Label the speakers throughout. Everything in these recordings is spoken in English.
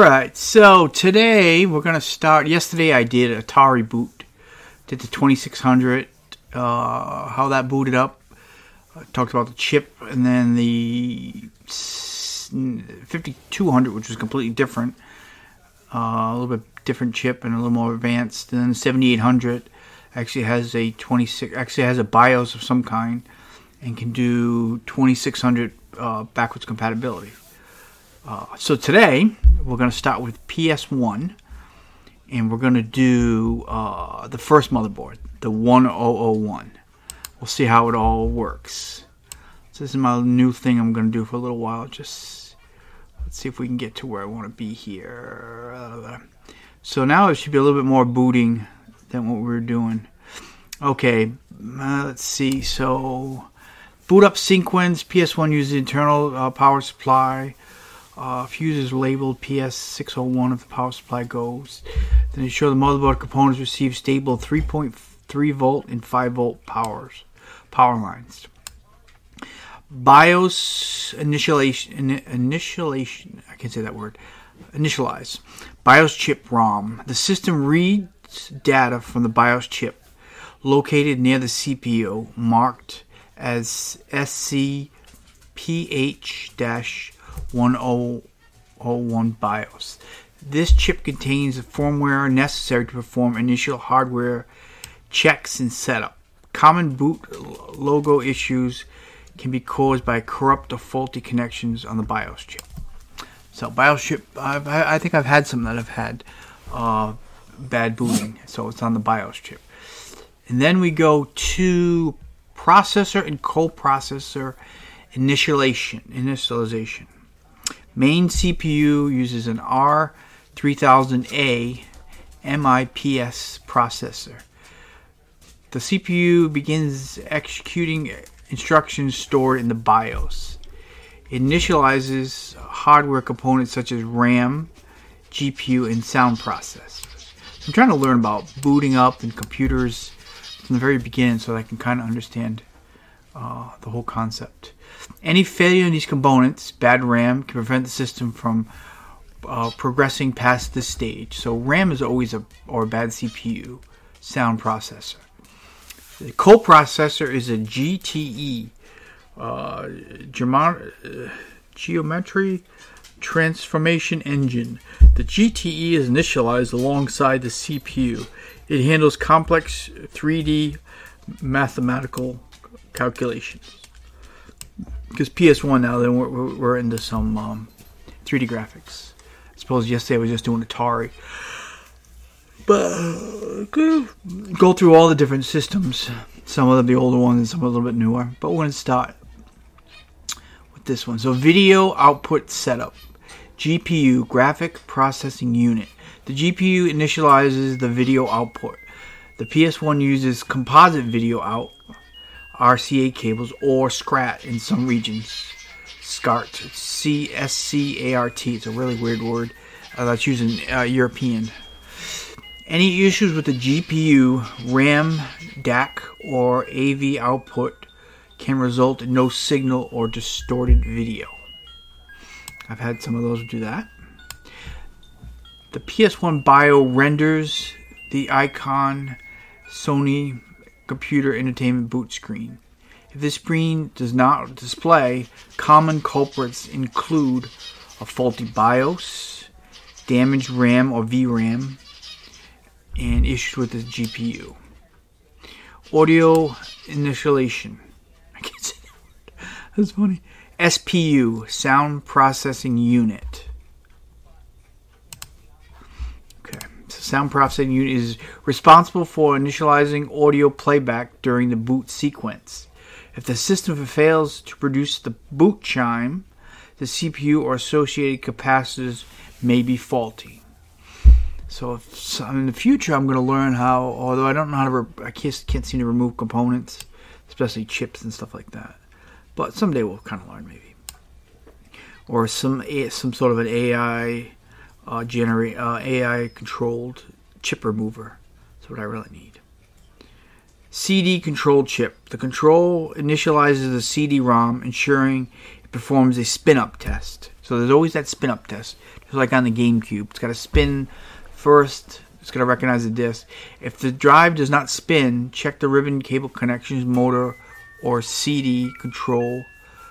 Speaker 1: Alright, so today we're going to start. Yesterday I did Atari boot. Did the 2600, how that booted up. Talked about the chip, and then the 5200, which was completely different. A little bit different chip and a little more advanced. And then the 7800 actually has a BIOS of some kind and can do 2600 backwards compatibility. So today we're going to start with PS1, and we're going to do the first motherboard, the 1001. We'll see how it all works. So this is my new thing I'm going to do for a little while. Just let's see if we can get to where I want to be here. So now it should be a little bit more booting than what we were doing. Okay, let's see. So boot up sequence. PS1 uses internal power supply. Fuse is labeled PS601 if the power supply goes. Then they show the motherboard components receive stable 3.3 volt and 5 volt power lines. BIOS initialization. I can't say that word. Initialize. BIOS chip ROM. The system reads data from the BIOS chip located near the CPU, marked as SCPH-1001 BIOS. This chip contains the firmware necessary to perform initial hardware checks and setup. Common boot logo issues can be caused by corrupt or faulty connections on the BIOS chip. So BIOS chip, I think I've had some that have had bad booting, so it's on the BIOS chip. And then we go to processor and coprocessor initialization. Main CPU uses an R3000A MIPS processor. The CPU begins executing instructions stored in the BIOS. It initializes hardware components such as RAM, GPU, and sound processors. I'm trying to learn about booting up and computers from the very beginning so that I can kind of understand the whole concept. Any failure in these components, bad RAM, can prevent the system from progressing past this stage. So RAM is always a bad CPU, sound processor. The coprocessor is a GTE, Geometry Transformation Engine. The GTE is initialized alongside the CPU. It handles complex 3D mathematical calculations. Because PS1 now, then we're into some 3D graphics. I suppose yesterday I was just doing Atari. But go through all the different systems. Some of them the older ones and some a little bit newer. But we're going to start with this one. So video output setup. GPU, graphic processing unit. The GPU initializes the video output. The PS1 uses composite video out, RCA cables, or SCART in some regions. SCART. C-S-C-A-R-T. It's a really weird word. That's using European. Any issues with the GPU, RAM, DAC, or AV output can result in no signal or distorted video. I've had some of those do that. The PS1 BIO renders the icon Sony Computer Entertainment boot screen. If this screen does not display, common culprits include a faulty BIOS, damaged RAM or VRAM, and issues with the GPU. Audio initialization. I can't say that word. That's funny. SPU, Sound Processing Unit. Okay. So Sound Processing Unit is responsible for initializing audio playback during the boot sequence. If the system fails to produce the boot chime, the CPU or associated capacitors may be faulty. So in the future, I'm going to learn how, although I don't know how to, I can't seem to remove components, especially chips and stuff like that. But someday we'll kind of learn maybe. Or some sort of an AI AI controlled chip remover. That's what I really need. CD control chip. The control initializes the CD-ROM, ensuring it performs a spin-up test. So there's always that spin up test, just like on the GameCube. It's got to spin first. It's going to recognize the disc. If the drive does not spin, check the ribbon, cable connections, motor, or CD controller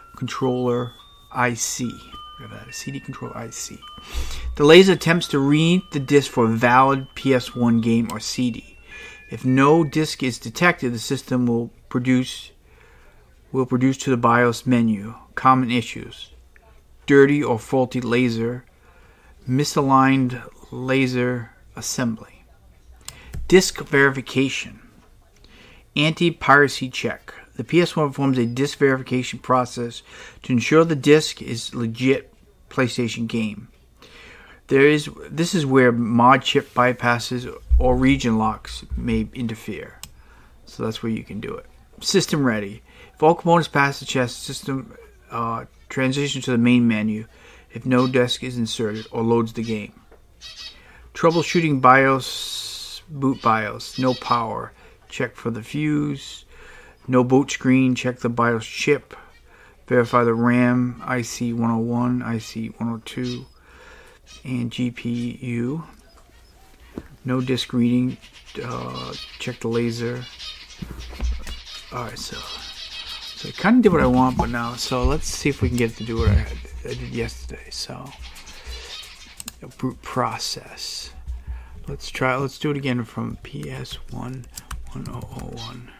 Speaker 1: IC. Whatever that is, CD control IC. The laser attempts to read the disc for a valid PS1 game or CD. If no disc is detected, the system will produce to the BIOS menu. Common issues: dirty or faulty laser, misaligned laser assembly. Disc verification. Anti-piracy check. The PS1 performs a disc verification process to ensure the disc is legit PlayStation game. This is where mod chip bypasses or region locks may interfere. So that's where you can do it. System ready. If all components pass the test, system transitions to the main menu if no disk is inserted or loads the game. Troubleshooting BIOS, boot BIOS, no power, check for the fuse, no boot screen, check the BIOS chip, verify the RAM, IC 101, IC 102, and GPU. No disk reading, check the laser. Alright, so I kind of did what I want, but now, so let's see if we can get it to do what I did yesterday. So, boot process. Let's do it again from PS1 1001.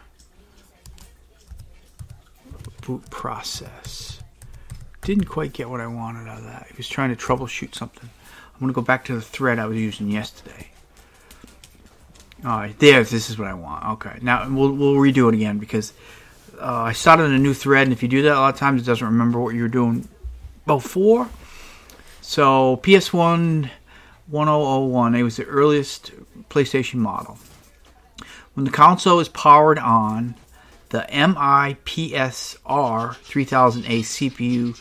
Speaker 1: Boot process. Didn't quite get what I wanted out of that. He was trying to troubleshoot something. I'm going to go back to the thread I was using yesterday. Alright, this is what I want. Okay, now we'll redo it again because I started a new thread, and if you do that a lot of times, it doesn't remember what you were doing before. So, PS1 1001, it was the earliest PlayStation model. When the console is powered on, the MIPSR 3000A CPU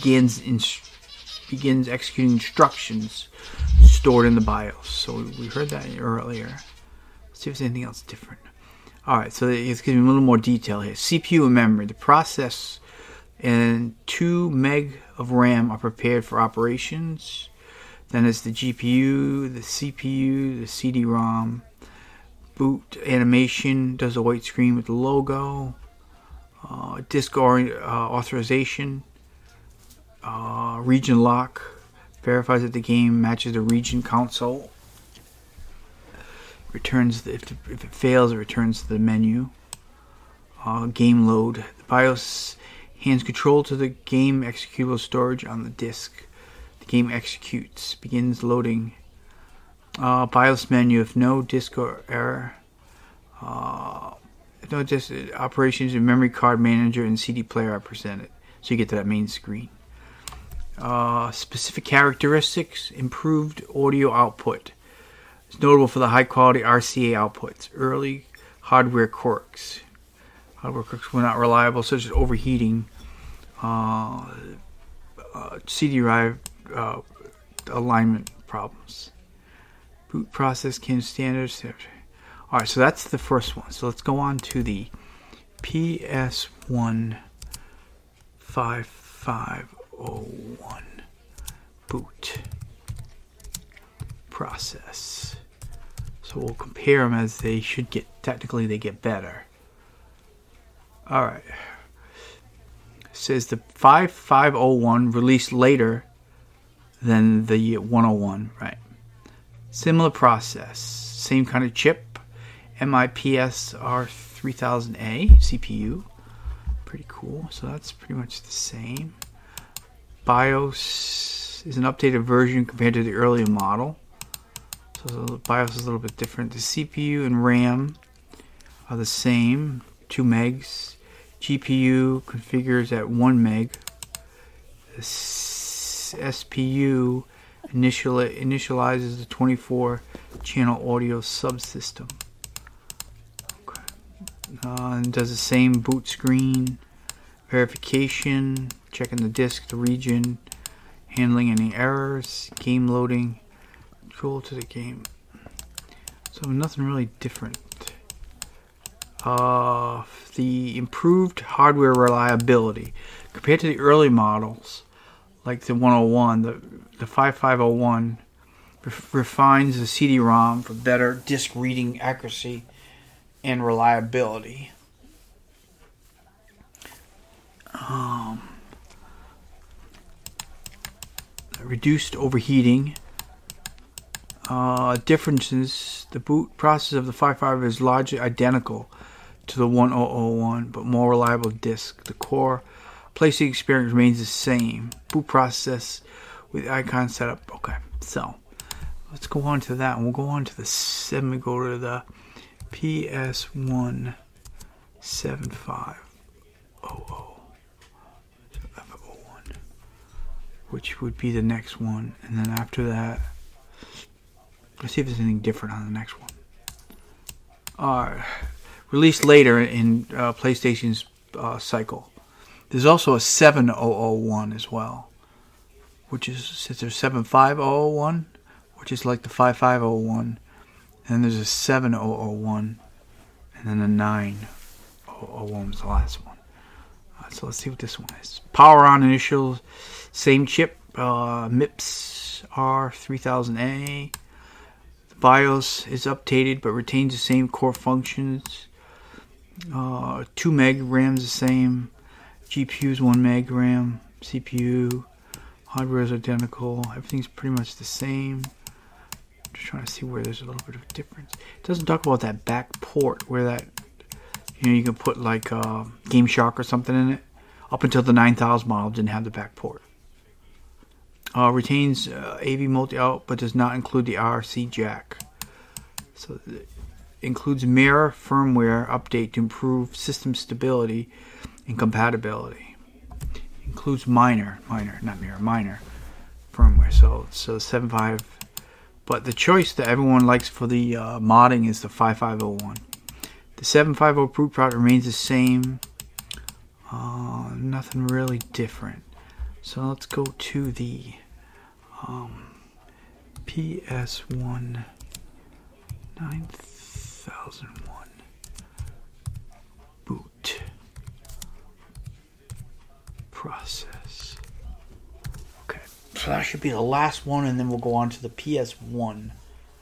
Speaker 1: begins executing instructions stored in the BIOS. So we heard that earlier. Let's see if there's anything else different. Alright, so it's giving a little more detail here. CPU and memory. The process and 2 meg of RAM are prepared for operations. Then it's the GPU, the CPU, the CD-ROM. Boot animation does a white screen with the logo. Disk authorization. Region lock verifies that the game matches the region console. Returns if it fails, it returns to the menu. Game load. The BIOS hands control to the game executable storage on the disk. The game executes. Begins loading. BIOS menu. If no disk or error, if no disk operations in memory card manager and CD player are presented, so you get to that main screen. Specific characteristics: improved audio output. It's notable for the high quality RCA outputs. Early hardware quirks. Hardware quirks were not reliable, such as overheating. CD drive alignment problems. Boot process can standards. Alright, so that's the first one. So let's go on to the PS1 5501 boot process. So we'll compare them as they should get, technically they get better. Alright. It says the 5501 released later than the 101, right? Similar process. Same kind of chip. MIPSR 3000A CPU. Pretty cool. So that's pretty much the same. BIOS is an updated version compared to the earlier model. So the BIOS is a little bit different. The CPU and RAM are the same, 2 megs. GPU configures at 1 meg. The SPU initializes the 24-channel audio subsystem. Okay. And does the same boot screen, verification, checking the disk, the region, handling any errors, game loading, control to the game. So nothing really different. The improved hardware reliability. Compared to the early models, like the 101, the 5501 refines the CD-ROM for better disk reading accuracy and reliability. Reduced overheating. Differences. The boot process of the 55 is largely identical to the 1001, but more reliable disk. The core PlayStation experience remains the same. Boot process with icon setup. Okay, so let's go on to that, and we'll go on to the 7. We go to the PS1 7500, which would be the next one, and then after that, let's see if there's anything different on the next one. Released later in PlayStation's cycle. There's also a 7001 as well, which is, since there's 75001, which is like the 5501, and there's a 7001, and then a 9001 was the last one. So let's see what this one is. Power on initials, same chip, MIPS R3000A. The BIOS is updated but retains the same core functions. 2 meg RAM is the same. GPU is 1 meg RAM. CPU, hardware is identical. Everything's pretty much the same. Just trying to see where there's a little bit of a difference. It doesn't talk about that back port where that, you can put like Game Shark or something in it. Up until the 9000 model didn't have the back port. Retains AV multi-out but does not include the RC jack. So it includes mirror firmware update to improve system stability and compatibility. Includes minor firmware. So 7.5. But the choice that everyone likes for the modding is the 5501. The 750 boot product remains the same. Nothing really different. So let's go to the PS1 9001 boot process. Okay, so that should be the last one, and then we'll go on to the PS1.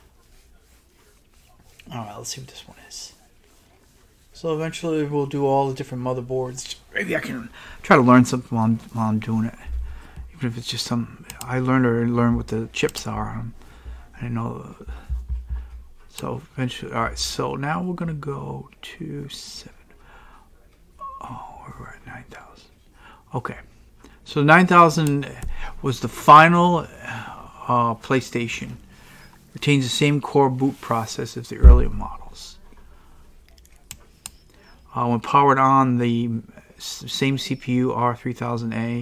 Speaker 1: Alright, let's see what this one is. So eventually we'll do all the different motherboards. Maybe I can try to learn something while I'm doing it. Even if it's just some... I learned what the chips are. I didn't know... So eventually... Alright, so now we're going to go to 7. Oh, we're at 9000. Okay. So 9000 was the final PlayStation. Retains the same core boot process as the earlier models. When powered on, the same CPU, R3000A.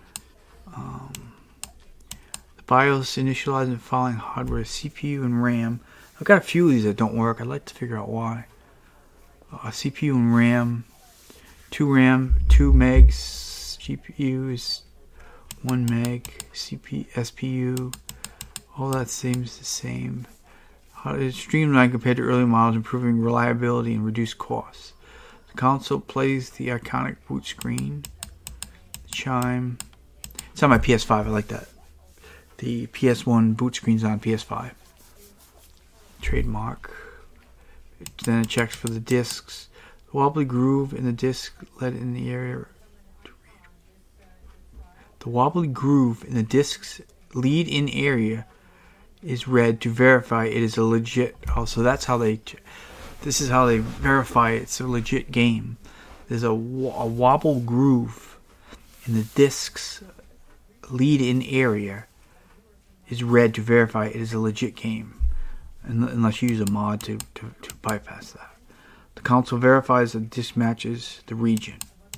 Speaker 1: The BIOS initializing the following hardware: CPU and RAM. I've got a few of these that don't work. I'd like to figure out why. CPU and RAM. 2 megs. GPU is 1 meg. SPU. All that seems the same. It's streamlined compared to earlier models, improving reliability and reduced costs. The console plays the iconic boot screen. The chime. It's on my PS5. I like that. The PS1 boot screen's on PS5. Trademark. Then it checks for the discs. The wobbly groove in the disc led in the area. The wobbly groove in the disc's lead-in area is read to verify it is a legit. Oh, so that's how they. This is how they verify it's a legit game. There's a wobble groove in the disc's lead-in area is read to verify it is a legit game, unless you use a mod to bypass that. The console verifies that the disc matches the region.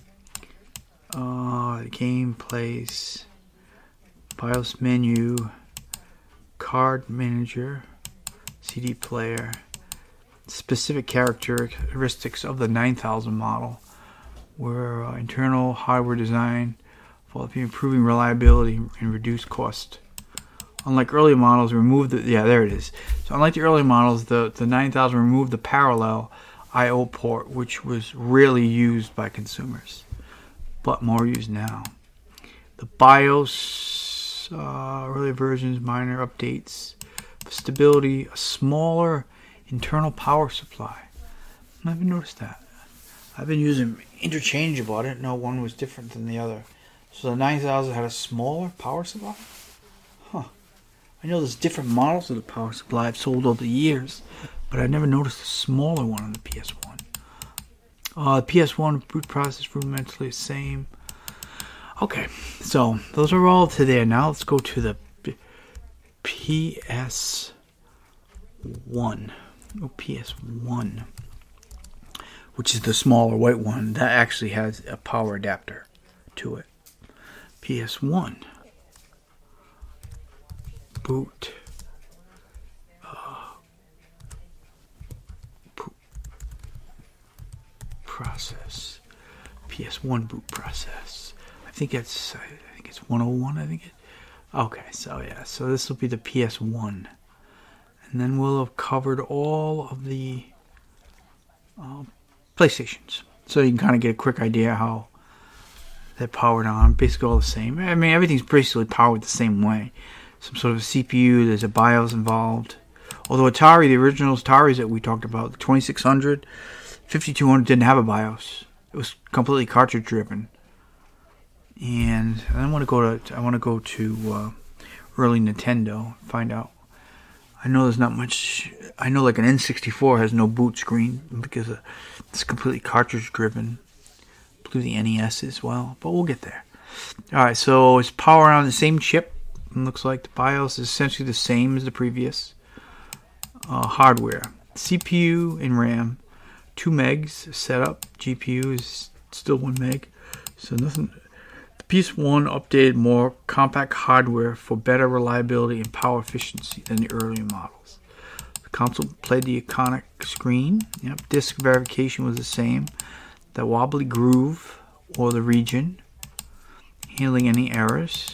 Speaker 1: The game place, BIOS menu, card manager, CD player. Specific characteristics of the 9000 model were internal hardware design, improving reliability and reduced cost. Unlike earlier models, removed the there it is. So unlike the earlier models, the 9000 removed the parallel I/O port, which was rarely used by consumers, but more used now. The BIOS, early versions, minor updates. For stability, a smaller internal power supply. I haven't noticed that. I've been using interchangeable. I didn't know one was different than the other. So the 9000 had a smaller power supply? Huh. I know there's different models of the power supply I've sold over the years, but I never noticed a smaller one on the PS1. The PS1 boot process rudimentally the same. Okay, so those are all to there. Now let's go to the PS1. PS1. Which is the smaller white one that actually has a power adapter to it. PS1 boot process. PS1 boot process. I think it's 101. Okay, so yeah, so this will be the PS1, and then we'll have covered all of the PlayStations, so you can kind of get a quick idea how they're powered on. Basically all the same. I mean, everything's basically powered the same way. Some sort of a CPU, there's a BIOS involved. Although Atari, the original Ataris that we talked about, the 2600, 5200 didn't have a BIOS. It was completely cartridge driven. And I want to go to early Nintendo, find out. I know there's not much. I know like an N64 has no boot screen because it's completely cartridge driven. I believe the NES as well, but we'll get there. Alright, so it's power on the same chip. It looks like the BIOS is essentially the same as the previous. Hardware. CPU and RAM. 2 megs setup. GPU is still 1 meg. So nothing. The PS1 updated more compact hardware for better reliability and power efficiency than the earlier models. The console played the iconic screen. Yep. Disk verification was the same. The wobbly groove or the region. Handling any errors.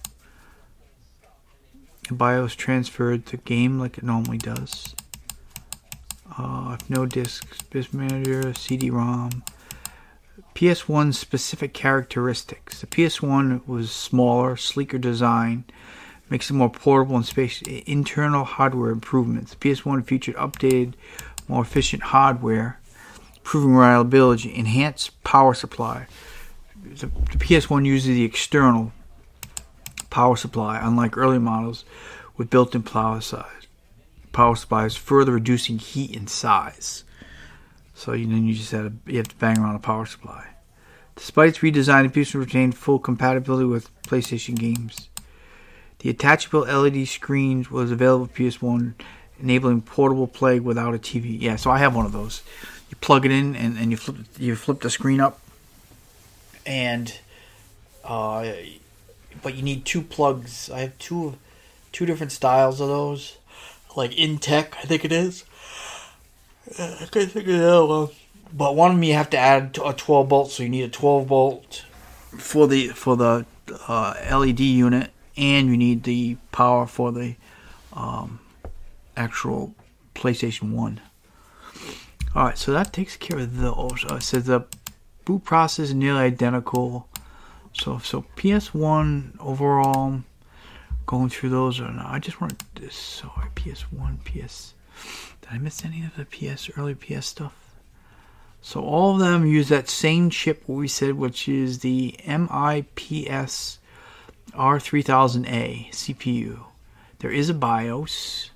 Speaker 1: The BIOS transferred the game like it normally does. If no disks, disk manager, CD-ROM. PS1 specific characteristics. The PS1 was smaller, sleeker design, makes it more portable and spacious. Internal hardware improvements. The PS1 featured updated, more efficient hardware, improving reliability, enhanced power supply. The PS1 uses the external power supply, unlike early models with built-in power supplies, further reducing heat and size. So you just have to bang around a power supply. Despite its redesign, the PS1 retained full compatibility with PlayStation games. The attachable LED screen was available for PS1, enabling portable play without a TV. Yeah, so I have one of those. You plug it in and you flip the screen up, and but you need 2 plugs. I have two different styles of those, like Intech, I think it is. I can't think of the other one. But one of them you have to add a 12 volt, so you need a 12 volt for the LED unit, and you need the power for the actual PlayStation 1. Alright, so that takes care of those. It says the boot process is nearly identical. So PS1 overall, going through those, I just wanted this. Sorry, PS1, PS. Did I miss any of the early PS stuff? So all of them use that same chip we said, which is the MIPS R3000A CPU. There is a BIOS.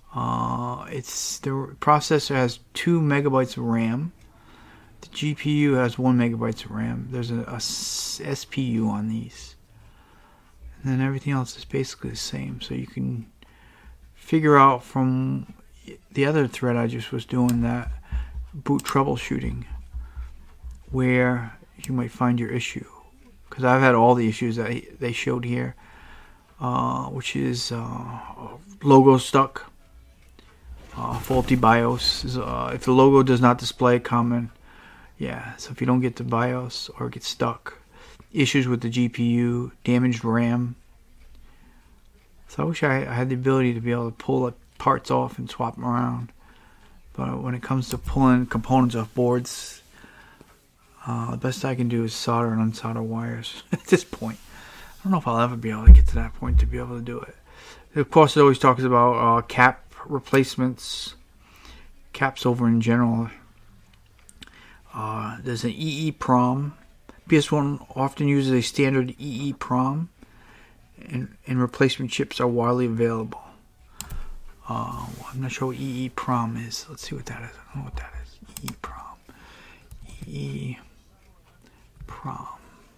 Speaker 1: The processor has 2 megabytes of RAM. The GPU has 1 megabyte of RAM. There's a SPU on these. And then everything else is basically the same. So you can figure out from the other thread I just was doing, that boot troubleshooting, where you might find your issue. Because I've had all the issues that they showed here, which is logo stuck, faulty BIOS. If the logo does not display common, so if you don't get the BIOS or get stuck, issues with the GPU, damaged RAM. So I wish I had the ability to be able to pull the parts off and swap them around. But when it comes to pulling components off boards, the best I can do is solder and unsolder wires at this point. don't know if I'll ever be able to get to that point to be able to do it. Of course, it always talks about cap replacements, caps over in general. There's an EEPROM. PS1 often uses a standard EEPROM, and replacement chips are widely available. I'm not sure what EEPROM is. Let's see what that is. I don't know what that is. EEPROM. EEPROM.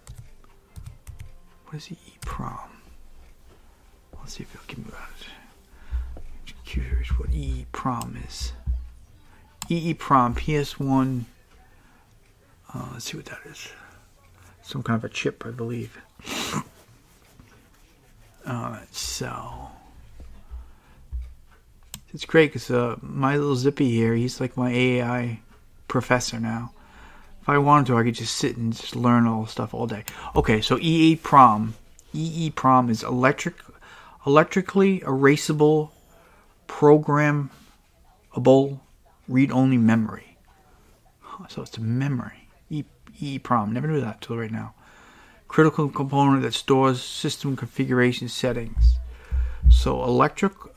Speaker 1: What is EEPROM? Let's see if it'll give me that. I'm curious what EEPROM is. EEPROM, PS1. Let's see what that is. Some kind of a chip, I believe. So it's great because my little Zippy here, he's like my AI professor now. If I wanted to, I could just sit and just learn all this stuff all day. Okay, so EEPROM. EEPROM is electrically erasable, programmable, read-only memory. So it's a memory. EEPROM. Never knew that till right now. Critical component that stores system configuration settings. So electrically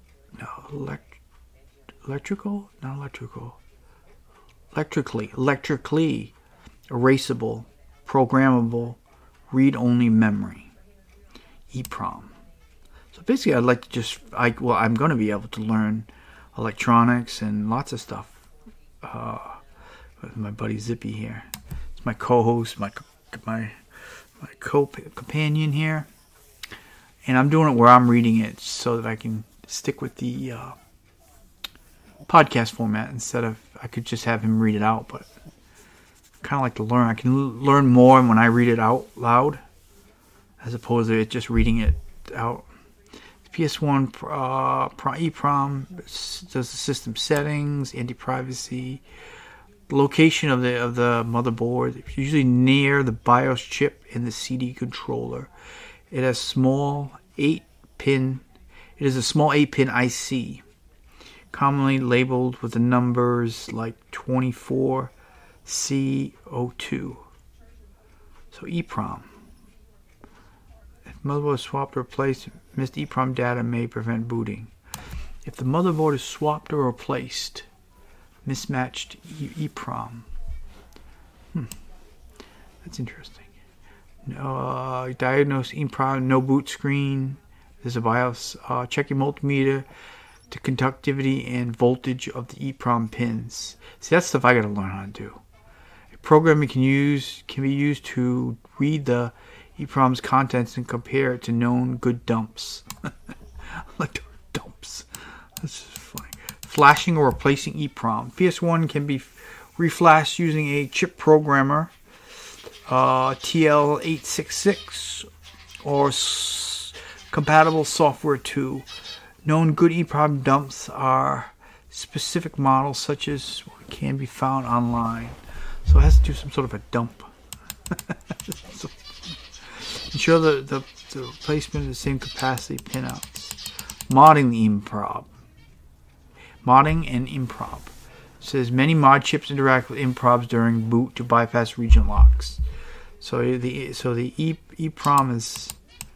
Speaker 1: erasable, programmable, read-only memory. EEPROM. So basically, I'd like to I'm going to be able to learn electronics and lots of stuff with my buddy Zippy here. It's my co-host, my co-companion here, and I'm doing it where I'm reading it so that I can stick with the podcast format instead of I could just have him read it out. But I kind of like to learn. I can learn more when I read it out loud as opposed to it just reading it out. PS1 EEPROM does the system settings, anti-privacy, location of the motherboard. It's usually near the BIOS chip and the CD controller. It has small 8-pin. It is a small 8-pin IC, commonly labeled with the numbers like 24C02. So EEPROM. If motherboard is swapped or replaced, missed EEPROM data may prevent booting. If the motherboard is swapped or replaced, mismatched EEPROM. That's interesting. Diagnose EEPROM, no boot screen. There's a BIOS. Check your multimeter to conductivity and voltage of the EEPROM pins. See, that's stuff I gotta learn how to do. A program can be used to read the EEPROM's contents and compare it to known good dumps. Like dumps. That's just funny. Flashing or replacing EEPROM. PS1 can be reflashed using a chip programmer, TL866, or compatible software too. Known good EEPROM dumps are specific models such as what can be found online. So it has to do some sort of a dump. So, ensure the replacement of the same capacity pinouts. Modding the EEPROM. Modding and EEPROM. It says many mod chips interact with EEPROMs during boot to bypass region locks. So the EEPROM is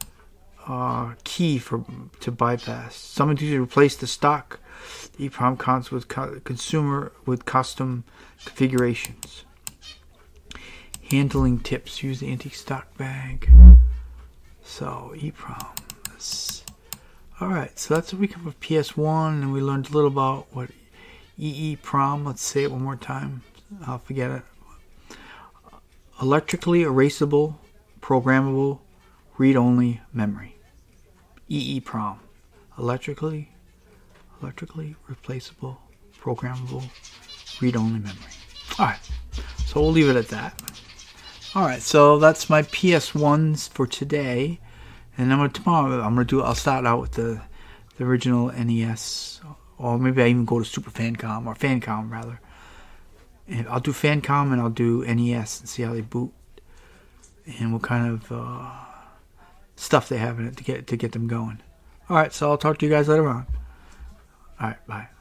Speaker 1: key to bypass. Some usually replace the stock EEPROM comes with custom configurations. Handling tips. Use the anti-stock bag. So EEPROM. Alright, so that's what we covered with PS1, and we learned a little about what EEPROM. Let's say it one more time. I'll forget it. Electrically erasable, programmable, read-only memory. EEPROM. Electrically replaceable, programmable, read-only memory. Alright, so we'll leave it at that. Alright, so that's my PS1s for today. And then tomorrow I'll start out with the original NES, or maybe I even go to Super Famicom, or Famicom rather. And I'll do Famicom and I'll do NES and see how they boot, and what kind of stuff they have in it to get them going. All right, so I'll talk to you guys later on. All right, bye.